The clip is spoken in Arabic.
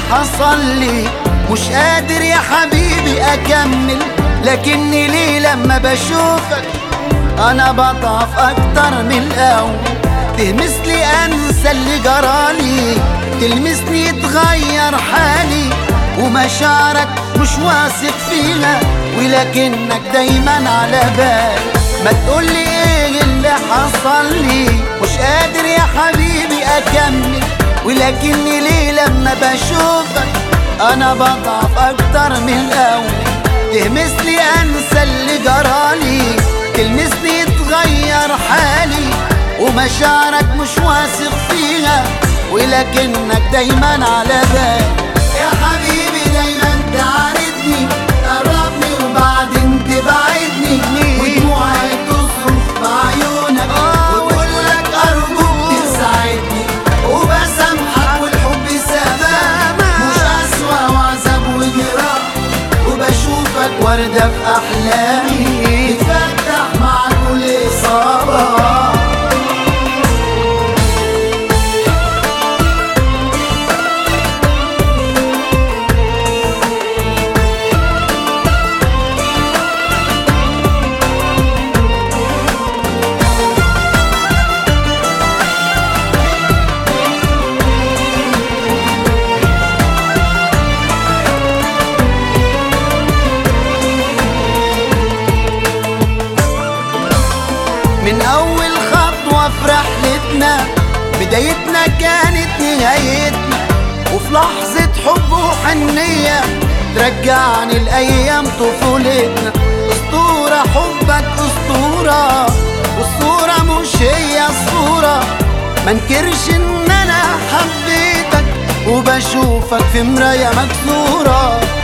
حصل لي، مش قادر يا حبيبي اكمل، لكني ليه لما بشوفك انا بضعف اكتر من الاول. تهمسلي انسى اللي جرالي، تلمسني يتغير حالي، ومشاعرك مش واثق فيها ولكنك دايما على بالي. ما تقولي ايه اللي حصل لي، مش قادر يا حبيبي اكمل، ولكني ليه لما بشوفك انا بضعف اكتر من الاول. تهمسلي انسى اللي جرالي، تلمسني يتغير حالي، ومشاعرك مش واثق فيها ولكنك دايما على بالي. يا حبيبي دايما تعاندني، تقربني وبعدين تبعدني، ودموعي تصرخ بعيونك وتقولك ارجوك تساعدني، وبسامحك والحب سبب مش اسوأ وعذاب وجراح، وبشوفك وردة في احلامي تفتح مع كل اصابة. من أول خطوة في رحلتنا، بدايتنا كانت نهايتنا، وفي لحظة حب وحنية ترجعني لأيام طفولتنا. أسطورة حبك أسطورة، والصورة مش هي الصورة، منكرش إن أنا حبيتك وبشوفك في مراية مكسورة.